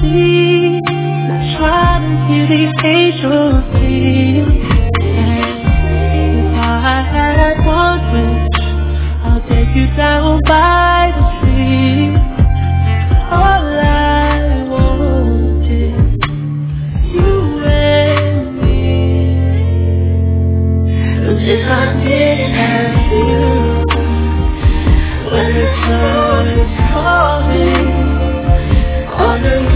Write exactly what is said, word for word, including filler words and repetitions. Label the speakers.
Speaker 1: see. Not trying to hear the angels sing. If I had one wish, I'll take you down by the sea. All I want is you and me. And if I didn't have you, when the sun is falling on the